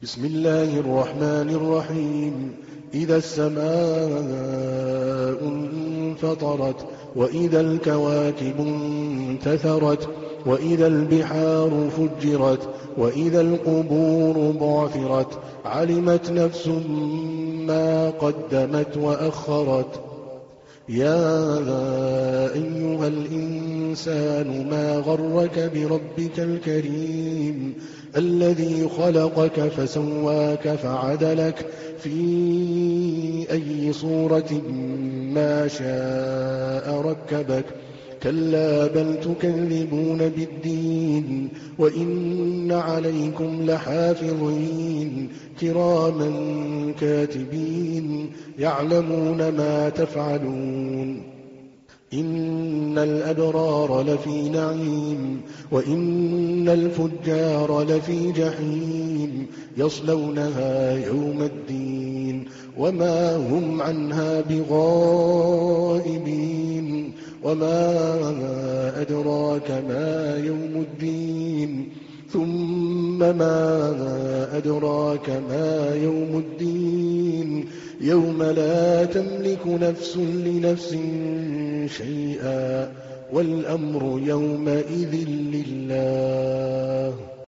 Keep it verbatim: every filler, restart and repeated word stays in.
بسم الله الرحمن الرحيم. إذا السماء انفطرت وإذا الكواكب انتثرت وإذا البحار فجرت وإذا القبور بعثرت علمت نفس ما قدمت وأخرت. يا أيها الإنسان ما غرك بربك الكريم الذي خلقك فسواك فعدلك في أي صورة ما شاء ركبك. كلا بل تكذبون بالدين وإن عليكم لحافظين كراما كاتبين يعلمون ما تفعلون. إن الأبرار لفي نعيم وإن الفجار لفي جحيم يصلونها يوم الدين وما هم عنها بغائبين. وما أدراك ما يوم الدين ثم ما أدراك ما يوم الدين يوم لا تملك نفس لنفس شيئا والأمر يومئذ لله.